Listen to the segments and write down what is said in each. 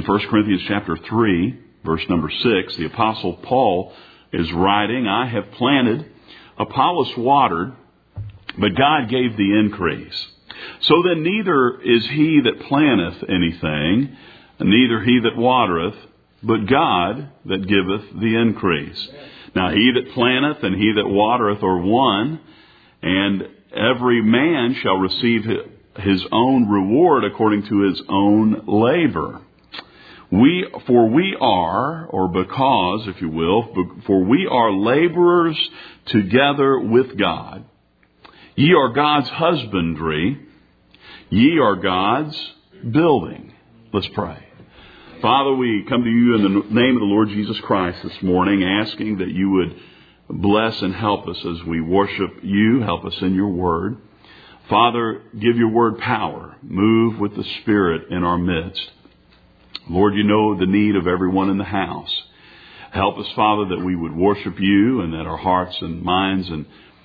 1 Corinthians chapter 3, verse number 6, the Apostle Paul is writing, I have planted, Apollos watered, but God gave the increase. So then neither is he that planteth anything, neither he that watereth, but God that giveth the increase. Now he that planteth and he that watereth are one, and every man shall receive his own reward according to his own labor. For we are, or because, if you will, for we are laborers together with God. Ye are God's husbandry, ye are God's building. Let's pray. Father, we come to you in the name of the Lord Jesus Christ this morning, asking that you would bless and help us as we worship you. Help us in your word. Father, give your word power. Move with the Spirit in our midst. Lord, you know the need of everyone in the house. Help us, Father, that we would worship you and that our hearts and minds and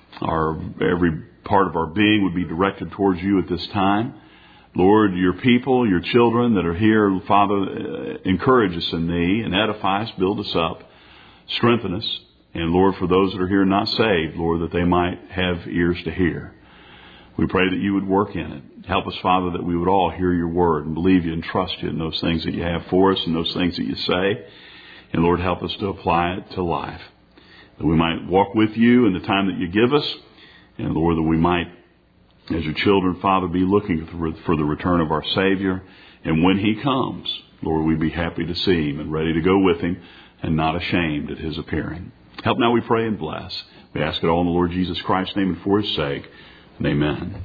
every part of our being would be directed towards you at this time. Lord, your people, your children that are here, Father, encourage us in thee and edify us, build us up, strengthen us. And Lord, for those that are here not saved, Lord, that they might have ears to hear. We pray that you would work in it. Help us, Father, that we would all hear your word and believe you and trust you in those things that you have for us and those things that you say. And Lord, help us to apply it to life. That we might walk with you in the time that you give us. And Lord, that we might, as your children, Father, be looking for the return of our Savior. And when he comes, Lord, we'd be happy to see him and ready to go with him and not ashamed at his appearing. Help now, we pray, and bless. We ask it all in the Lord Jesus Christ's name and for his sake. And amen.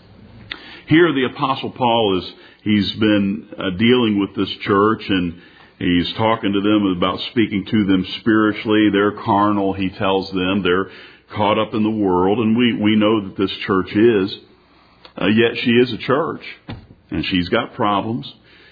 Here the Apostle Paul he's been dealing with this church, and he's talking to them about speaking to them spiritually. They're carnal, he tells them. They're caught up in the world, and we know that this church is. Yet she is a church, and she's got problems.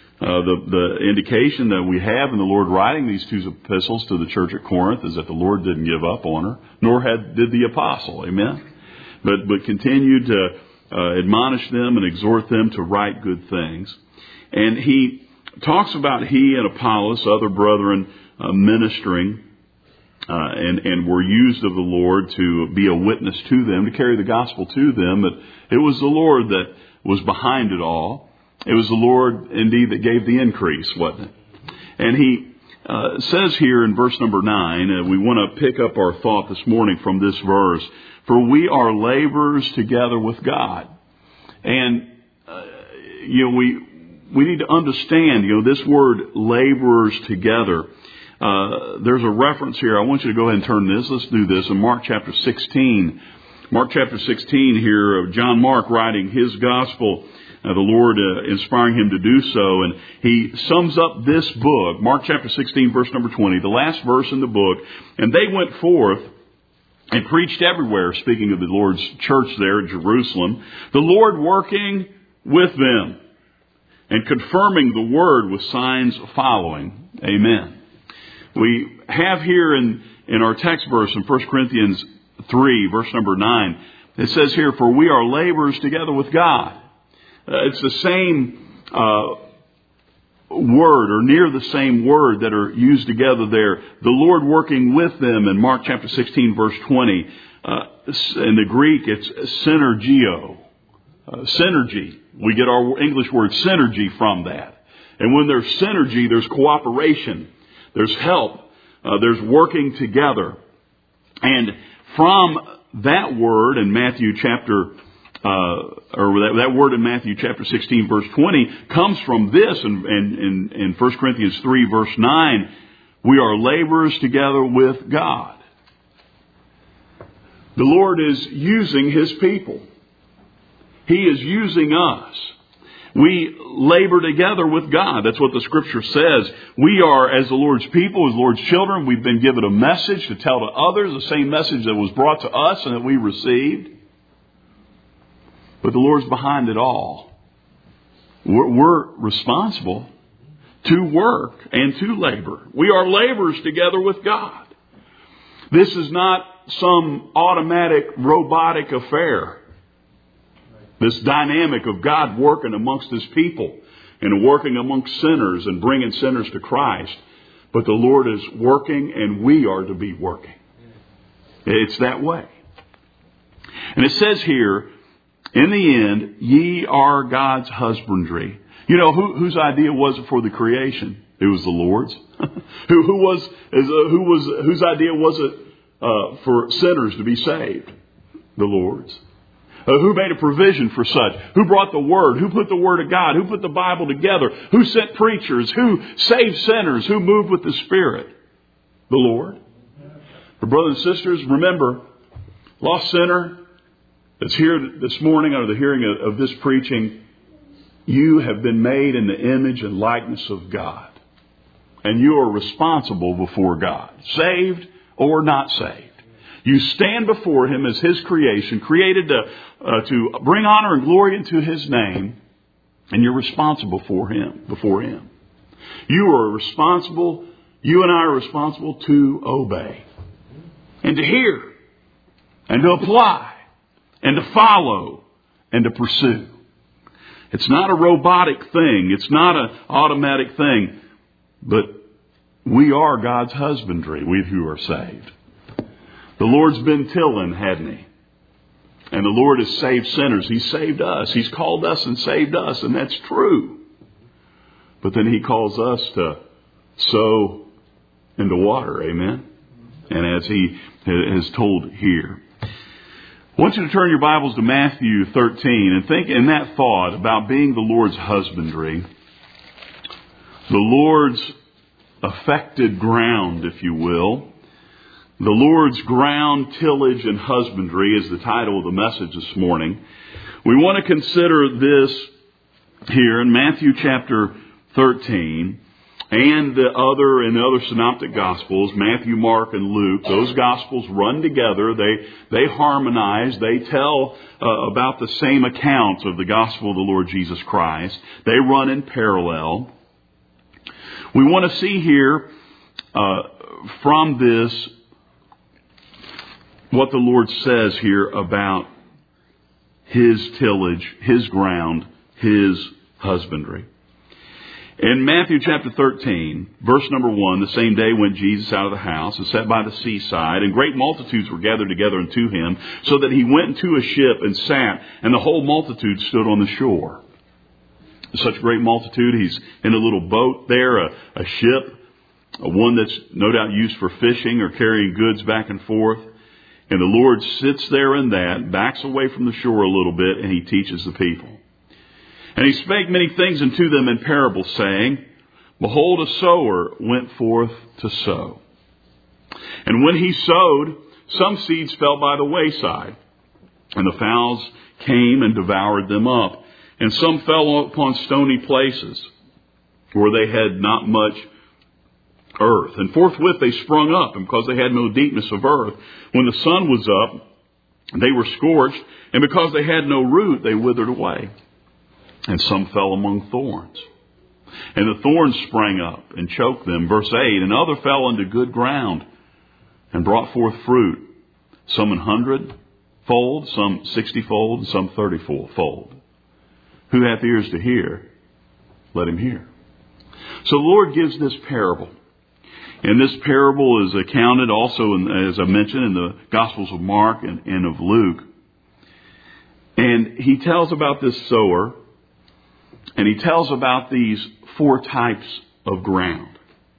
The indication that we have in the Lord writing these two epistles to the church at Corinth is that the Lord didn't give up on her, nor did the apostle. Amen? But continued to admonish them and exhort them to write good things. And he talks about he and Apollos, other brethren, ministering and were used of the Lord to be a witness to them, to carry the gospel to them. But it was the Lord that was behind it all. It was the Lord, indeed, that gave the increase, wasn't it? And he says here in verse number 9, we want to pick up our thought this morning from this verse, for we are laborers together with God. And, we need to understand, this word laborers together. There's a reference here. I want you to go ahead and turn this. Let's do this in Mark chapter 16. Mark chapter 16 here, John Mark writing his gospel, the Lord inspiring him to do so. And he sums up this book, Mark chapter 16, verse number 20, the last verse in the book. And they went forth and preached everywhere, speaking of the Lord's church there at Jerusalem, the Lord working with them and confirming the word with signs following. Amen. We have here in our text verse in 1 Corinthians 3, verse number 9, it says here, for we are laborers together with God. It's the same word, or near the same word, that are used together there. The Lord working with them in Mark chapter 16, verse 20. In the Greek, it's synergio. Synergy. We get our English word synergy from that. And when there's synergy, there's cooperation. There's help. There's working together. And from that word in Matthew chapter that word in Matthew chapter 16, verse 20, comes from this in 1 Corinthians 3, verse 9. We are laborers together with God. The Lord is using his people. He is using us. We labor together with God. That's what the Scripture says. We are, as the Lord's people, as the Lord's children, we've been given a message to tell to others, the same message that was brought to us and that we received. But the Lord's behind it all. We're responsible to work and to labor. We are laborers together with God. This is not some automatic, robotic affair. This dynamic of God working amongst his people. and working amongst sinners and bringing sinners to Christ. But the Lord is working, and we are to be working. It's that way. And it says here, in the end, ye are God's husbandry. You know, whose idea was it for the creation? It was the Lord's. Whose idea was it for sinners to be saved? The Lord's. Who made a provision for such? Who brought the Word? Who put the Word of God? Who put the Bible together? Who sent preachers? Who saved sinners? Who moved with the Spirit? The Lord. But brothers and sisters, remember, lost sinner that's here this morning under the hearing of this preaching, you have been made in the image and likeness of God. And you are responsible before God, saved or not saved. You stand before Him as His creation, created to bring honor and glory into His name, and you're responsible before Him. You are responsible, you and I are responsible to obey, and to hear, and to apply, and to follow, and to pursue. It's not a robotic thing. It's not an automatic thing. But we are God's husbandry, we who are saved. The Lord's been tilling, hadn't He? And the Lord has saved sinners. He saved us. He's called us and saved us, and that's true. But then He calls us to sow into water, amen? And as He has told here. I want you to turn your Bibles to Matthew 13 and think in that thought about being the Lord's husbandry, the Lord's affected ground, if you will. The Lord's ground, tillage, and husbandry is the title of the message this morning. We want to consider this here in Matthew chapter 13 and the other synoptic gospels, Matthew, Mark, and Luke. Those gospels run together. They harmonize. They tell about the same accounts of the gospel of the Lord Jesus Christ. They run in parallel. We want to see here from this what the Lord says here about His tillage, His ground, His husbandry. In Matthew chapter 13, verse number 1, the same day went Jesus out of the house and sat by the seaside, and great multitudes were gathered together unto Him, so that He went into a ship and sat, and the whole multitude stood on the shore. Such a great multitude. He's in a little boat there, a ship, one that's no doubt used for fishing or carrying goods back and forth. And the Lord sits there in that, backs away from the shore a little bit, and He teaches the people. And He spake many things unto them in parables, saying, Behold, a sower went forth to sow. And when he sowed, some seeds fell by the wayside, and the fowls came and devoured them up. And some fell upon stony places, where they had not much earth. And forthwith they sprung up, and because they had no deepness of earth, when the sun was up, they were scorched, and because they had no root, they withered away. And some fell among thorns, and the thorns sprang up and choked them. Verse 8, and other fell into good ground, and brought forth fruit, some 100-fold, some 60-fold, and some 30-fold. Who hath ears to hear, let him hear. So the Lord gives this parable. And this parable is accounted also, as I mentioned, in the Gospels of Mark and of Luke. And He tells about this sower, and He tells about these 4 types of ground.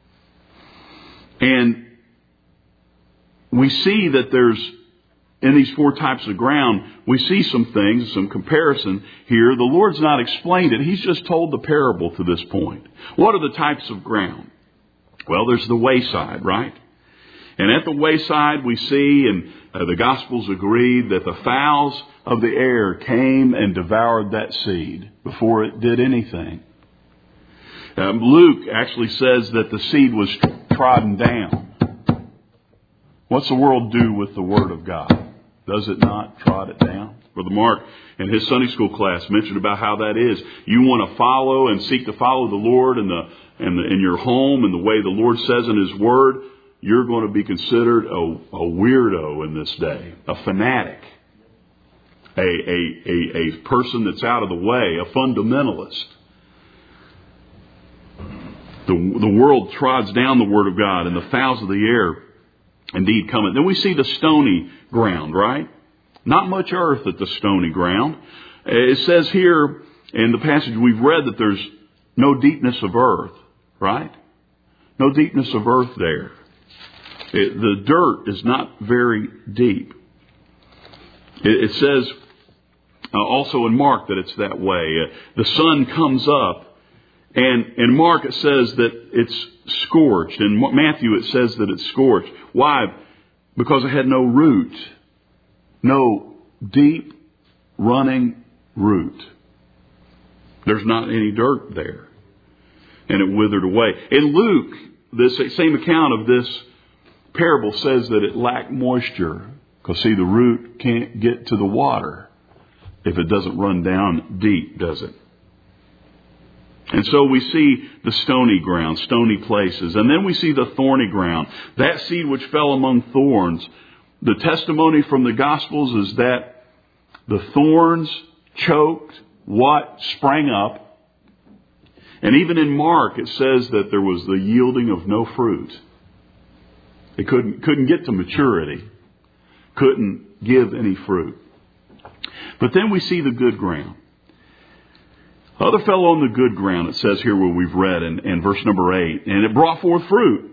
And we see that there's, in these 4 types of ground, we see some things, some comparison here. The Lord's not explained it. He's just told the parable to this point. What are the types of ground? Well, there's the wayside, right? And at the wayside we see, and the Gospels agree, that the fowls of the air came and devoured that seed before it did anything. Luke actually says that the seed was trodden down. What's the world do with the Word of God? Does it not trot it down? Brother Mark in his Sunday school class mentioned about how that is. You want to follow and seek to follow the Lord in your home and the way the Lord says in His Word, you're going to be considered a weirdo in this day, a fanatic, a person that's out of the way, a fundamentalist. The world trods down the Word of God, and the fowls of the air indeed come. Then we see the stony ground, right? Not much earth at the stony ground. It says here in the passage we've read that there's no deepness of earth, right? No deepness of earth there. The dirt is not very deep. It says also in Mark that it's that way. The sun comes up, and in Mark it says that it's scorched. In Matthew it says that it's scorched. Why? Because it had no root. No deep running root. There's not any dirt there. And it withered away. In Luke, this same account of this parable says that it lacked moisture. Because see, the root can't get to the water if it doesn't run down deep, does it? And so we see the stony ground, stony places. And then we see the thorny ground. That seed which fell among thorns. The testimony from the Gospels is that the thorns choked what sprang up. And even in Mark it says that there was the yielding of no fruit. It couldn't get to maturity. Couldn't give any fruit. But then we see the good ground. Other fell on the good ground, it says here where we've read in verse number 8. And it brought forth fruit.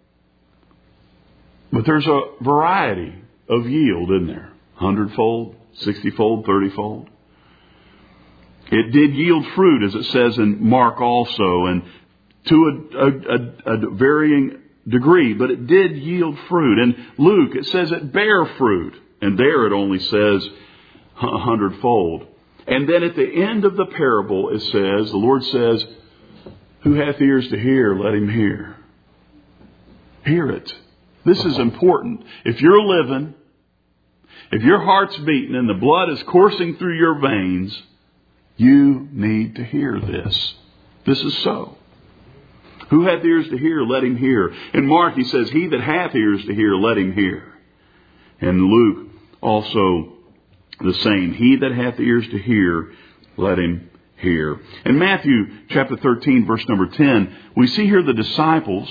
But there's a variety of yield in there. 100-fold, 60-fold, 30-fold. It did yield fruit, as it says in Mark also, and to a varying degree, but it did yield fruit. In Luke, it says it bare fruit, and there it only says 100-fold. And then at the end of the parable, it says, the Lord says, who hath ears to hear, let him hear. Hear it. This is important. If you're living, if your heart's beating and the blood is coursing through your veins, you need to hear this. This is so. Who hath ears to hear, let him hear. In Mark, he says, he that hath ears to hear, let him hear. And Luke also the same. He that hath ears to hear, let him hear. In Matthew chapter 13, verse number 10, we see here the disciples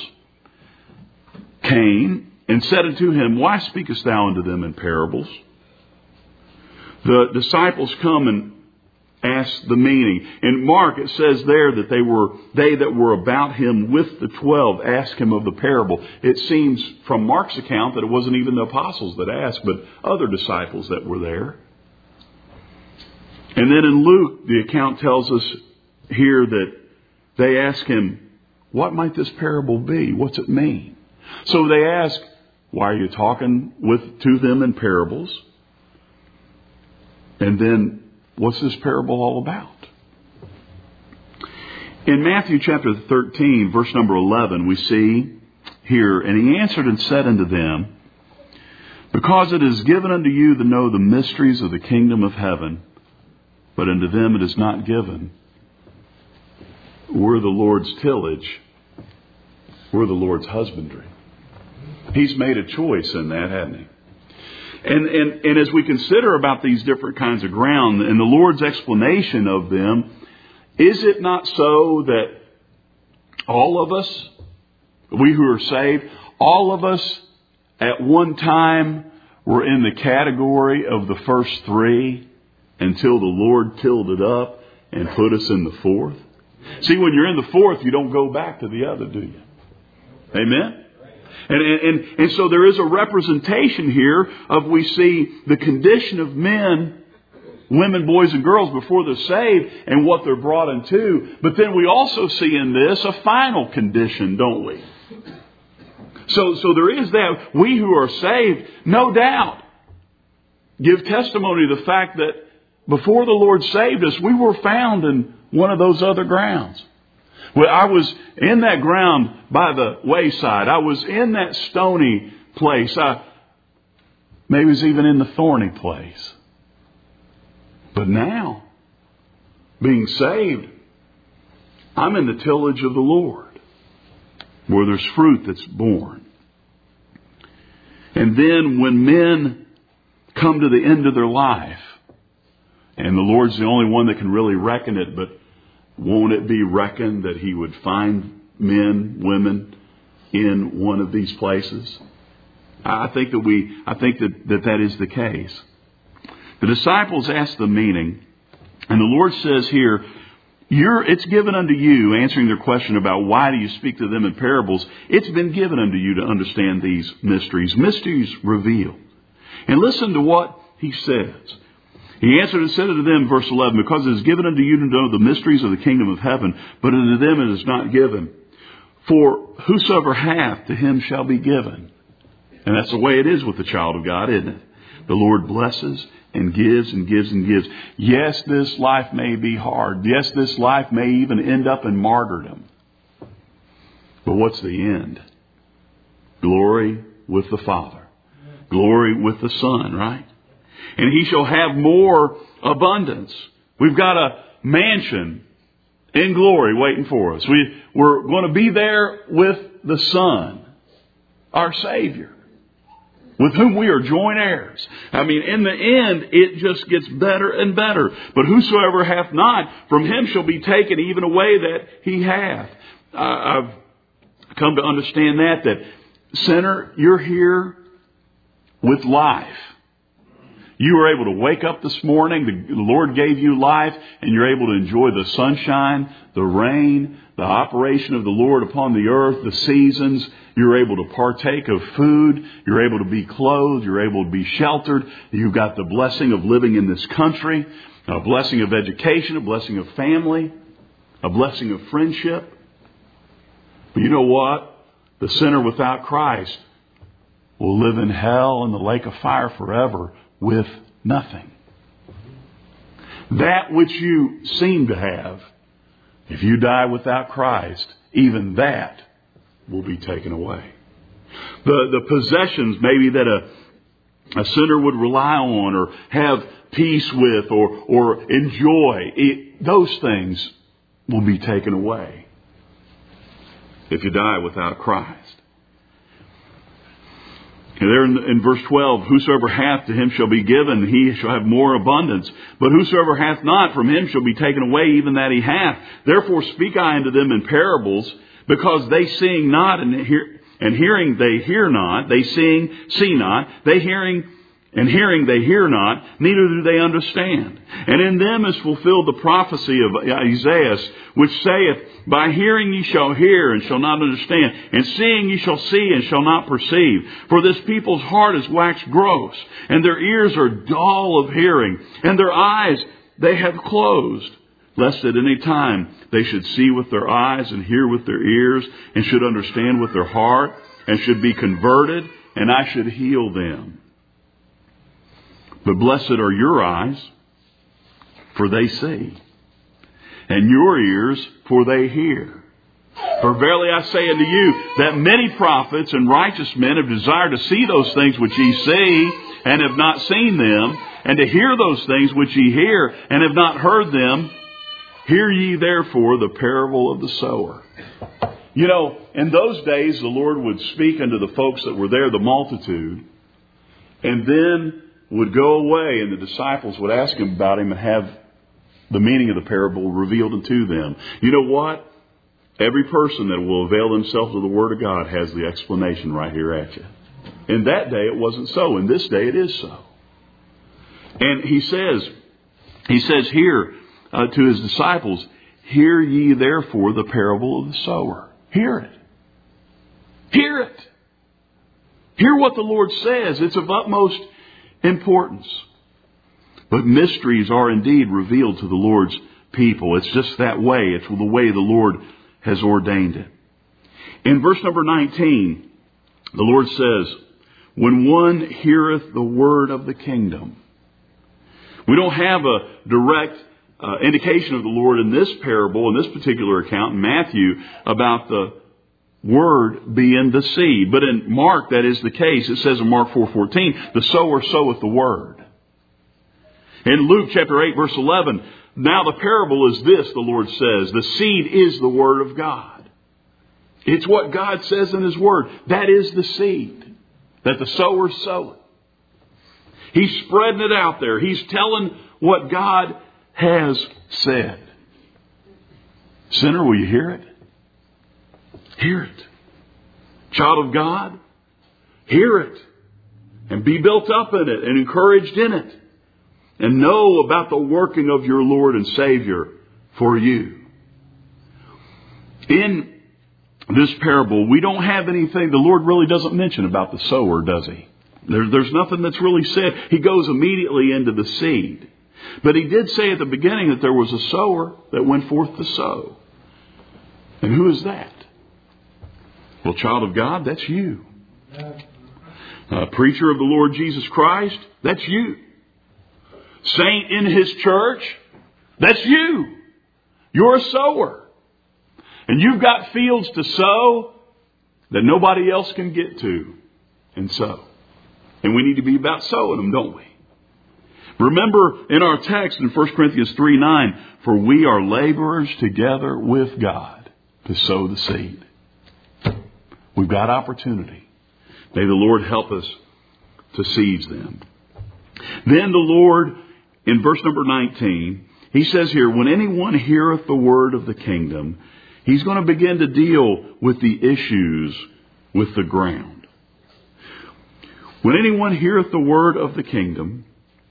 came and said unto him, why speakest thou unto them in parables? The disciples come and ask the meaning. In Mark, it says there that they that were about him with the 12 asked him of the parable. It seems from Mark's account that it wasn't even the apostles that asked, but other disciples that were there. And then in Luke, the account tells us here that they ask him, what might this parable be? What's it mean? So they ask, why are you talking to them in parables? And then, what's this parable all about? In Matthew chapter 13, verse number 11, we see here, and he answered and said unto them, because it is given unto you to know the mysteries of the kingdom of heaven, but unto them it is not given. We're the Lord's tillage. We're the Lord's husbandry. He's made a choice in that, hasn't he? And as we consider about these different kinds of ground and the Lord's explanation of them, is it not so that all of us, we who are saved, all of us at one time were in the category of the first three until the Lord tilled it up and put us in the fourth? See, when you're in the fourth, you don't go back to the other, do you? Amen? And so there is a representation here of, we see the condition of men, women, boys, and girls before they're saved and what they're brought into. But then we also see in this a final condition, don't we? So there is that. We who are saved, no doubt, give testimony to the fact that before the Lord saved us, we were found in one of those other grounds. Well, I was in that ground by the wayside. I was in that stony place. Maybe was even in the thorny place. But now, being saved, I'm in the tillage of the Lord, where there's fruit that's born. And then when men come to the end of their life, and the Lord's the only one that can really reckon it, but won't it be reckoned that He would find men, women in one of these places? I think that is the case. The disciples asked the meaning, and the Lord says here, it's given unto you, answering their question about why do you speak to them in parables, it's been given unto you to understand these mysteries. Mysteries reveal. And listen to what he says. He answered and said unto them, verse 11, because it is given unto you to know the mysteries of the kingdom of heaven, but unto them it is not given. For whosoever hath, to him shall be given. And that's the way it is with the child of God, isn't it? The Lord blesses and gives and gives and gives. Yes, this life may be hard. Yes, this life may even end up in martyrdom. But what's the end? Glory with the Father. Glory with the Son, right? And he shall have more abundance. We've got a mansion in glory waiting for us. We're going to be there with the Son, our Savior, with whom we are joint heirs. I mean, in the end, it just gets better and better. But whosoever hath not, from him shall be taken even away that he hath. I've come to understand that sinner, you're here with life. You were able to wake up this morning. The Lord gave you life, and you're able to enjoy the sunshine, the rain, the operation of the Lord upon the earth, the seasons. You're able to partake of food. You're able to be clothed. You're able to be sheltered. You've got the blessing of living in this country, a blessing of education, a blessing of family, a blessing of friendship. But you know what? The sinner without Christ will live in hell and the lake of fire forever with nothing. That which you seem to have, if you die without Christ, even that will be taken away. The possessions maybe that a sinner would rely on or have peace with or enjoy, those things will be taken away if you die without Christ. And there in verse 12, whosoever hath, to him shall be given, he shall have more abundance. But whosoever hath not, from him shall be taken away even that he hath. Therefore speak I unto them in parables, because they seeing not, and hearing they hear not, they seeing see not, they hearing they hear not, neither do they understand. And in them is fulfilled the prophecy of Isaiah, which saith, by hearing ye shall hear and shall not understand, and seeing ye shall see and shall not perceive. For this people's heart is waxed gross, and their ears are dull of hearing, and their eyes they have closed, lest at any time they should see with their eyes and hear with their ears, and should understand with their heart, and should be converted, and I should heal them. But blessed are your eyes, for they see, and your ears, for they hear. For verily I say unto you, that many prophets and righteous men have desired to see those things which ye see, and have not seen them, and to hear those things which ye hear, and have not heard them. Hear ye therefore the parable of the sower. You know, in those days the Lord would speak unto the folks that were there, the multitude, and then would go away, and the disciples would ask him about him and have the meaning of the parable revealed unto them. You know what? Every person that will avail themselves of the Word of God has the explanation right here at you. In that day it wasn't so. In this day it is so. And he says here to his disciples, hear ye therefore the parable of the sower. Hear it. Hear it. Hear what the Lord says. It's of utmost importance. But mysteries are indeed revealed to the Lord's people. It's just that way. It's the way the Lord has ordained it. In verse number 19, the Lord says, when one heareth the word of the kingdom. We don't have a direct indication of the Lord in this parable, in this particular account in Matthew, about the word being the seed. But in Mark, that is the case. It says in Mark 4:14, the sower soweth the word. In Luke chapter 8, verse 11, now the parable is this, the Lord says, the seed is the word of God. It's what God says in His word. That is the seed that the sower soweth. He's spreading it out there. He's telling what God has said. Sinner, will you hear it? Hear it. Child of God, hear it. And be built up in it and encouraged in it. And know about the working of your Lord and Savior for you. In this parable, we don't have anything, the Lord really doesn't mention about the sower, does He? There's nothing that's really said. He goes immediately into the seed. But He did say at the beginning that there was a sower that went forth to sow. And who is that? Well, child of God, that's you. Preacher of the Lord Jesus Christ, that's you. Saint in His church, that's you. You're a sower. And you've got fields to sow that nobody else can get to and sow. And we need to be about sowing them, don't we? Remember in our text in 1 Corinthians 3:9, for we are laborers together with God to sow the seed. We've got opportunity. May the Lord help us to seize them. Then the Lord, in verse number 19, He says here, when anyone heareth the word of the kingdom, He's going to begin to deal with the issues with the ground. When anyone heareth the word of the kingdom,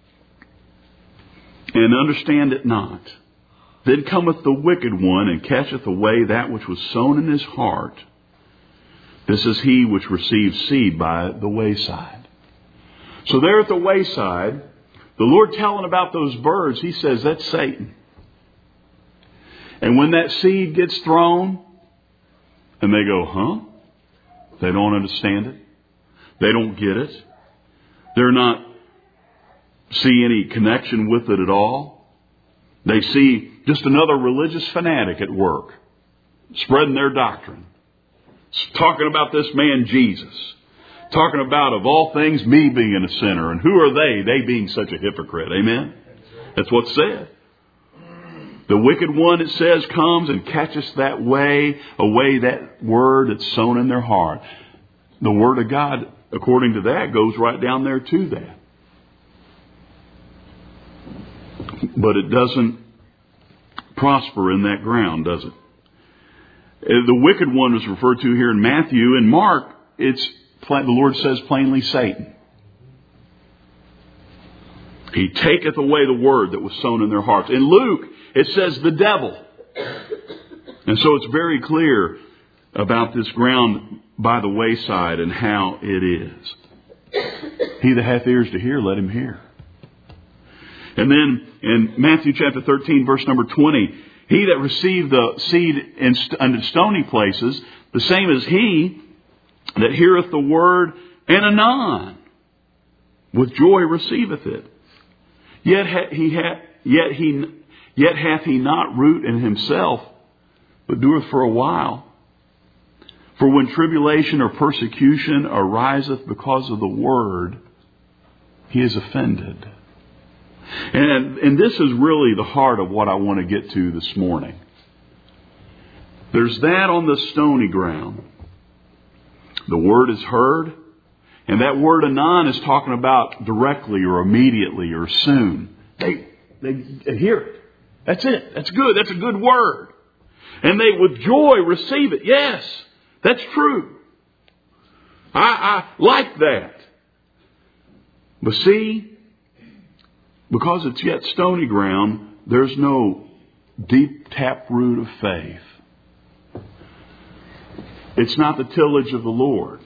and understand it not, then cometh the wicked one, and catcheth away that which was sown in his heart. This is he which receives seed by the wayside. So there at the wayside, the Lord telling about those birds, He says, that's Satan. And when that seed gets thrown, and they go, huh? They don't understand it. They don't get it. They're not see any connection with it at all. They see just another religious fanatic at work, spreading their doctrine, talking about this man Jesus, talking about, of all things, me being a sinner. And who are they? They being such a hypocrite. Amen? That's what's said. The wicked one, it says, comes and catches that way, away that word that's sown in their heart. The Word of God, according to that, goes right down there to that. But it doesn't prosper in that ground, does it? The wicked one is referred to here in Matthew. In Mark, the Lord says plainly Satan. He taketh away the word that was sown in their hearts. In Luke, it says the devil. And so it's very clear about this ground by the wayside and how it is. He that hath ears to hear, let him hear. And then in Matthew chapter 13, verse number 20, he that received the seed in stony places, the same as he that heareth the word, and anon with joy receiveth it. Yet hath he not root in himself, but doeth for a while. For when tribulation or persecution ariseth because of the word, he is offended. And this is really the heart of what I want to get to this morning. There's that on the stony ground. The word is heard. And that word anon is talking about directly or immediately or soon. They hear it. That's it. That's good. That's a good word. And they with joy receive it. Yes, that's true. I like that. But see, because it's yet stony ground, there's no deep taproot of faith. It's not the tillage of the Lord.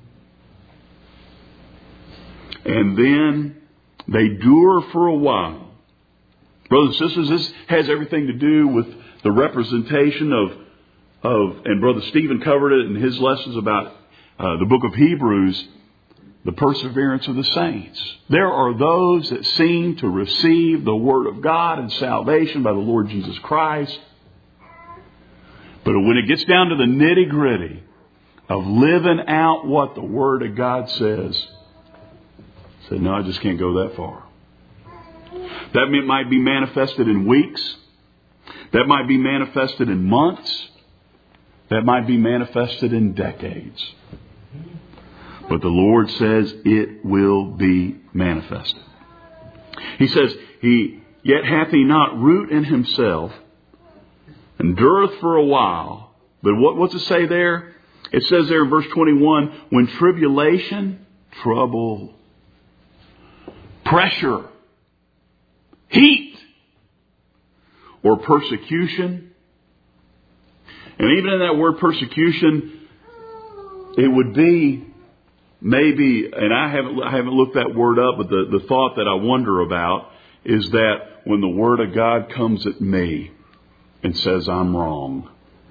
And then they endure for a while. Brothers and sisters, this has everything to do with the representation of and Brother Stephen covered it in his lessons about the book of Hebrews, the perseverance of the saints. There are those that seem to receive the Word of God and salvation by the Lord Jesus Christ. But when it gets down to the nitty-gritty of living out what the Word of God says, say, no, I just can't go that far. That might be manifested in weeks. That might be manifested in months. That might be manifested in decades. But the Lord says it will be manifested. He says, yet hath he not root in himself, endureth for a while. But what's it say there? It says there in verse 21, when tribulation, trouble, pressure, heat, or persecution. And even in that word persecution, it would be maybe, and I haven't looked that word up, but the thought that I wonder about is that when the Word of God comes at me and says I'm wrong.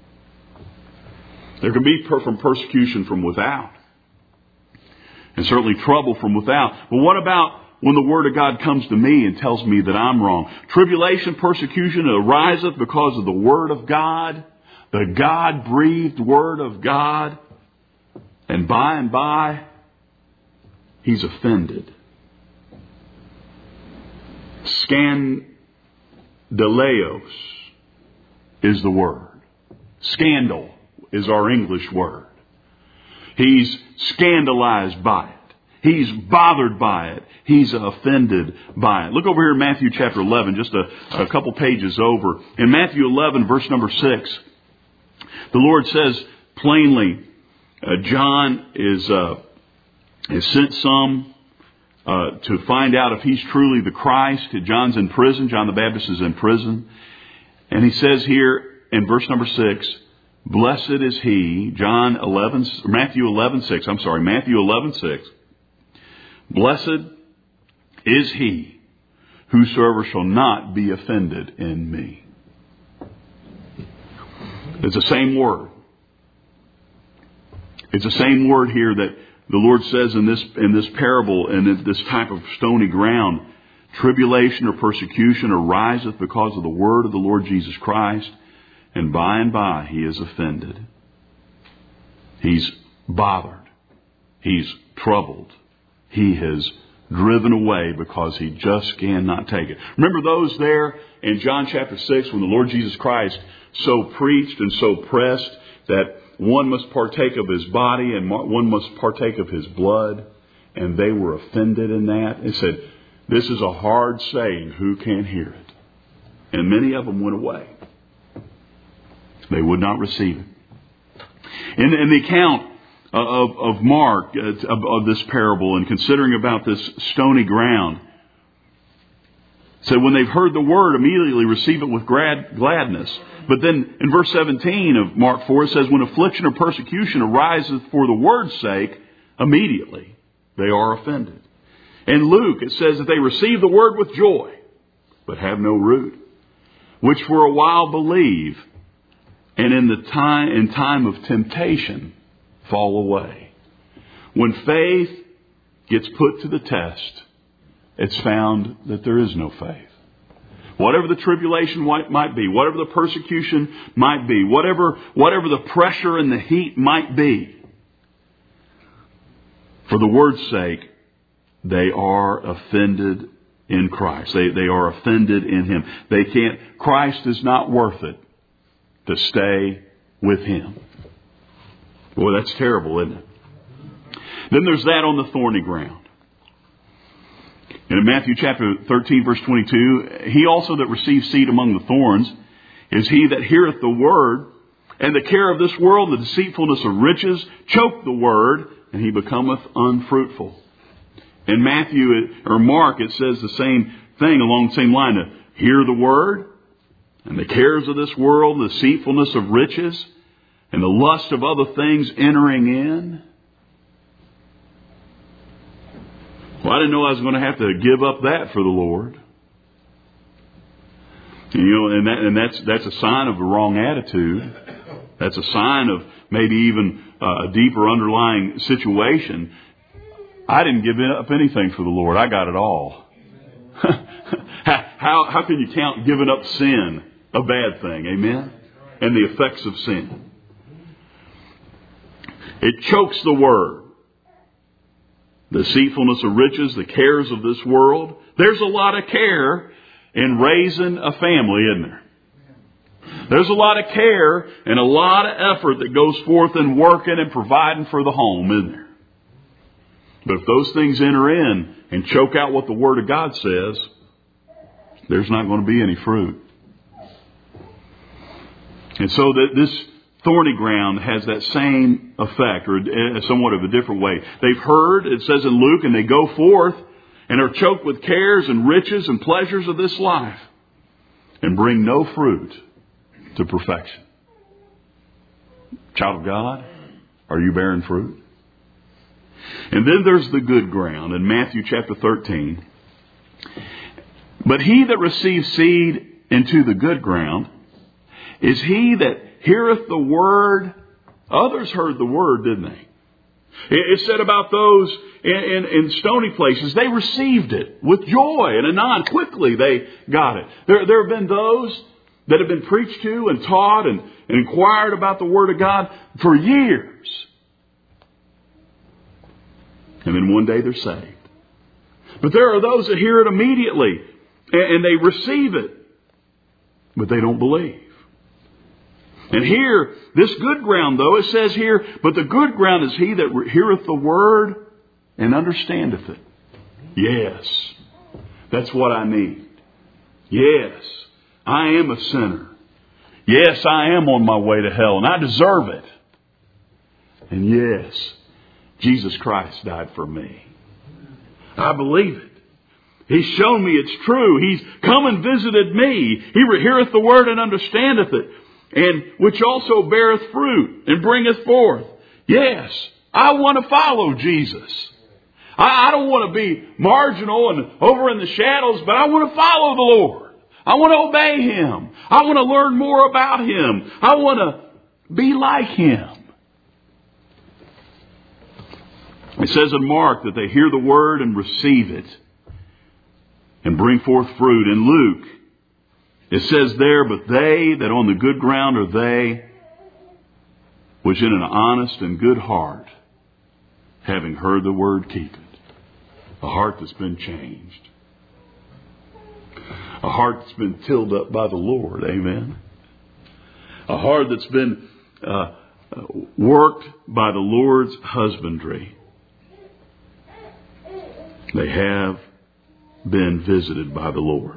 There can be from persecution from without. And certainly trouble from without. But what about when the Word of God comes to me and tells me that I'm wrong? Tribulation, persecution ariseth because of the Word of God, the God-breathed Word of God. And by, he's offended. Scandaleos is the word. Scandal is our English word. He's scandalized by it. He's bothered by it. He's offended by it. Look over here in Matthew chapter 11, just a couple pages over. In Matthew 11, verse number 6, the Lord says plainly, John is sent some to find out if he's truly the Christ. John's in prison. John the Baptist is in prison. And he says here in verse number 6, blessed is he, Matthew 11:6. Blessed is he whosoever shall not be offended in me. It's the same word. It's the same word here that the Lord says in this parable, in this type of stony ground, tribulation or persecution ariseth because of the word of the Lord Jesus Christ, and by he is offended. He's bothered. He's troubled. He has driven away because he just cannot take it. Remember those there in John chapter 6 when the Lord Jesus Christ so preached and so pressed that one must partake of his body and one must partake of his blood. And they were offended in that. They said, this is a hard saying. Who can hear it? And many of them went away. They would not receive it. In the account of Mark, of this parable, and considering about this stony ground, said when they've heard the word, immediately receive it with gladness. But then in verse 17 of Mark 4, it says, when affliction or persecution arises for the word's sake, immediately they are offended. In Luke, it says that they receive the word with joy, but have no root, which for a while believe, and in time of temptation fall away. When faith gets put to the test, it's found that there is no faith. Whatever the tribulation might be, whatever the persecution might be, whatever the pressure and the heat might be, for the word's sake, they are offended in Christ. They are offended in Him. Christ is not worth it to stay with Him. Boy, that's terrible, isn't it? Then there's that on the thorny ground. And in Matthew chapter 13, verse 22, he also that receives seed among the thorns is he that heareth the word, and the care of this world, the deceitfulness of riches, choke the word, and he becometh unfruitful. In Mark, it says the same thing along the same line. To hear the word, and the cares of this world, the deceitfulness of riches, and the lust of other things entering in. Well, I didn't know I was going to have to give up that for the Lord. And that's a sign of the wrong attitude. That's a sign of maybe even a deeper underlying situation. I didn't give up anything for the Lord. I got it all. How can you count giving up sin a bad thing? Amen? And the effects of sin. It chokes the word. The deceitfulness of riches, the cares of this world. There's a lot of care in raising a family, isn't there? There's a lot of care and a lot of effort that goes forth in working and providing for the home, isn't there? But if those things enter in and choke out what the Word of God says, there's not going to be any fruit. And so that this thorny ground has that same effect, or somewhat of a different way. They've heard, it says in Luke, and they go forth and are choked with cares and riches and pleasures of this life and bring no fruit to perfection. Child of God, are you bearing fruit? And then there's the good ground in Matthew chapter 13. But he that receives seed into the good ground is he that heareth the word. Others heard the word, didn't they? It said about those in stony places, they received it with joy, and anon, quickly they got it. There have been those that have been preached to and taught and inquired about the Word of God for years. And then one day they're saved. But there are those that hear it immediately and they receive it, but they don't believe. And here, this good ground, though, it says here, but the good ground is he that heareth the word and understandeth it. Yes, that's what I need. Yes, I am a sinner. Yes, I am on my way to hell, and I deserve it. And yes, Jesus Christ died for me. I believe it. He's shown me it's true. He's come and visited me. He heareth the word and understandeth it, and which also beareth fruit and bringeth forth. Yes, I want to follow Jesus. I don't want to be marginal and over in the shadows, but I want to follow the Lord. I want to obey Him. I want to learn more about Him. I want to be like Him. It says in Mark that they hear the word and receive it and bring forth fruit. In Luke, it says there, but they that on the good ground are they which in an honest and good heart, having heard the word, keep it. A heart that's been changed. A heart that's been tilled up by the Lord. Amen. A heart that's been worked by the Lord's husbandry. They have been visited by the Lord.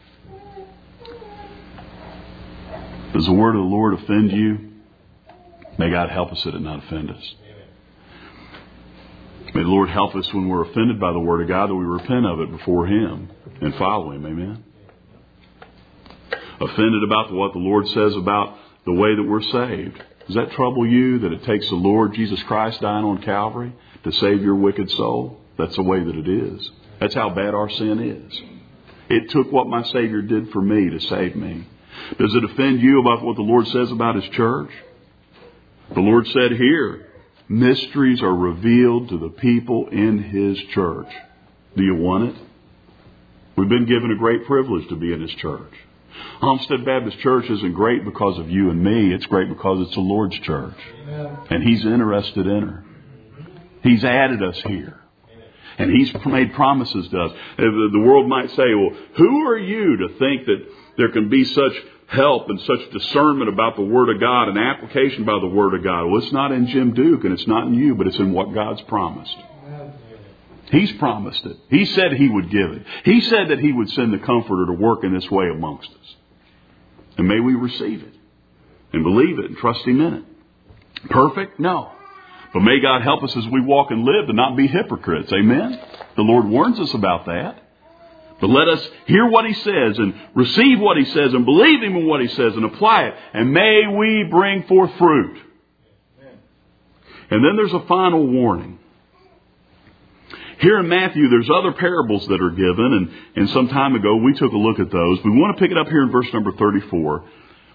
Does the word of the Lord offend you? May God help us that it not offend us. May the Lord help us when we're offended by the word of God that we repent of it before Him and follow Him. Amen. Offended about what the Lord says about the way that we're saved. Does that trouble you that it takes the Lord Jesus Christ dying on Calvary to save your wicked soul? That's the way that it is. That's how bad our sin is. It took what my Savior did for me to save me. Does it offend you about what the Lord says about His church? The Lord said here, mysteries are revealed to the people in His church. Do you want it? We've been given a great privilege to be in His church. Homestead Baptist Church isn't great because of you and me. It's great because it's the Lord's church. Amen. And He's interested in her. He's added us here. And He's made promises to us. The world might say, well, who are you to think that there can be such help and such discernment about the Word of God and application by the Word of God? Well, it's not in Jim Duke and it's not in you, but it's in what God's promised. He's promised it. He said He would give it. He said that He would send the Comforter to work in this way amongst us. And may we receive it and believe it and trust Him in it. Perfect? No. But may God help us as we walk and live to not be hypocrites. Amen? The Lord warns us about that. But let us hear what He says and receive what He says and believe Him in what He says and apply it. And may we bring forth fruit. And then there's a final warning. Here in Matthew, there's other parables that are given. And some time ago, we took a look at those. We want to pick it up here in verse number 34.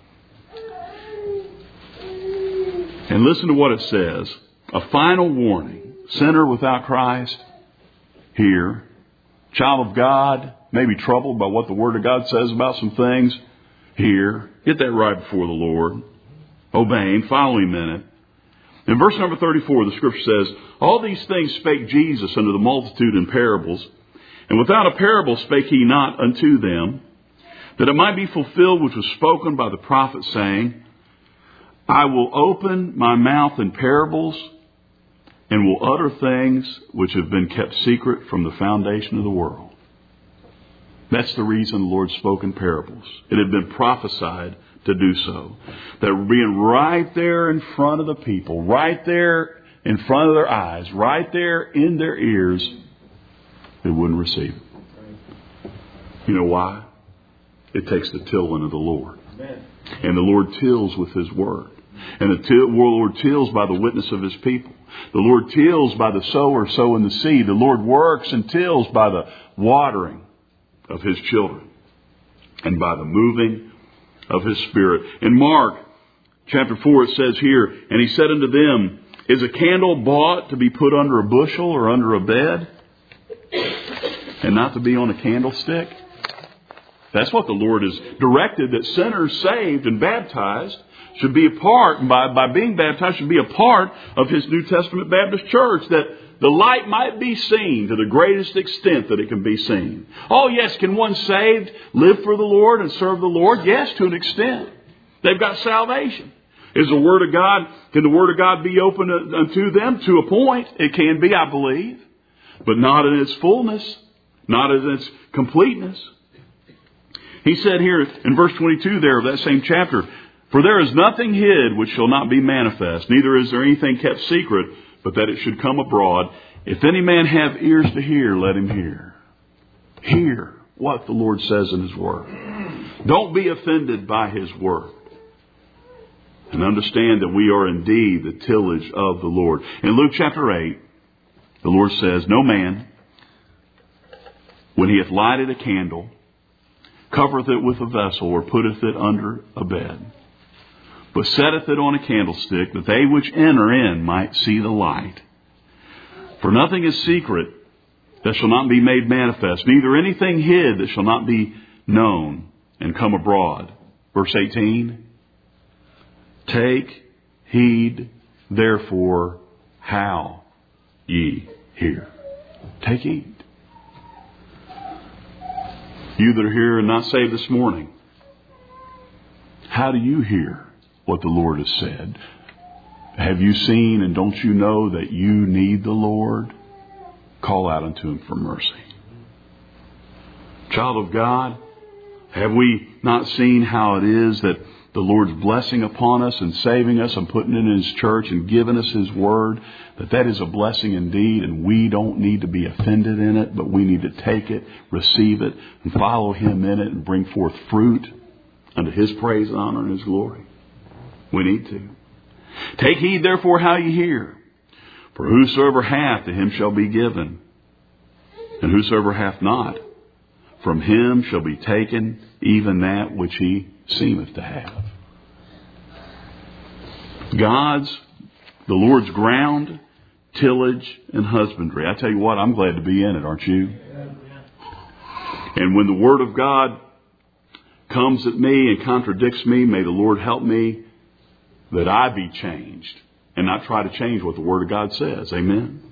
And listen to what it says. A final warning. Sinner without Christ, here. Child of God, maybe troubled by what the Word of God says about some things, here. Get that right before the Lord. Obeying, following Him in it. In verse number 34, the Scripture says, all these things spake Jesus unto the multitude in parables, and without a parable spake He not unto them, that it might be fulfilled which was spoken by the prophet, saying, I will open my mouth in parables, and will utter things which have been kept secret from the foundation of the world. That's the reason the Lord spoke in parables. It had been prophesied to do so. That being right there in front of the people, right there in front of their eyes, right there in their ears, they wouldn't receive it. You know why? It takes the tilling of the Lord. Amen. And the Lord tills with His Word. And the Lord tills by the witness of His people. The Lord tills by the sower sowing the seed. The Lord works and tills by the watering of His children and by the moving of His Spirit. In Mark chapter 4 it says here, and He said unto them, is a candle bought to be put under a bushel or under a bed and not to be on a candlestick? That's what the Lord has directed, that sinners saved and baptized should be a part, by being baptized, should be a part of His New Testament Baptist Church, that the light might be seen to the greatest extent that it can be seen. Oh yes, can one saved live for the Lord and serve the Lord? Yes, to an extent. They've got salvation. Is the Word of God, can the Word of God be open unto them? To a point, it can be, I believe. But not in its fullness, not in its completeness. He said here in verse 22 there of that same chapter, for there is nothing hid which shall not be manifest, neither is there anything kept secret, but that it should come abroad. If any man have ears to hear, let him hear. Hear what the Lord says in His Word. Don't be offended by His Word. And understand that we are indeed the tillage of the Lord. In Luke chapter 8, the Lord says, no man, when he hath lighted a candle, covereth it with a vessel, or putteth it under a bed, but setteth it on a candlestick, that they which enter in might see the light. For nothing is secret that shall not be made manifest, neither anything hid that shall not be known and come abroad. Verse 18, take heed therefore how ye hear. Take heed. You that are here and not saved this morning, how do you hear what the Lord has said? Have you seen and don't you know that you need the Lord? Call out unto Him for mercy. Child of God, have we not seen how it is that the Lord's blessing upon us and saving us and putting it in His church and giving us His Word, that is a blessing indeed, and we don't need to be offended in it, but we need to take it, receive it, and follow Him in it and bring forth fruit unto His praise and honor and His glory. We need to. Take heed therefore how ye hear. For whosoever hath, to him shall be given. And whosoever hath not, from him shall be taken even that which he seemeth to have. The Lord's ground, tillage, and husbandry. I tell you what, I'm glad to be in it, aren't you? And when the Word of God comes at me and contradicts me, may the Lord help me that I be changed and not try to change what the Word of God says. Amen.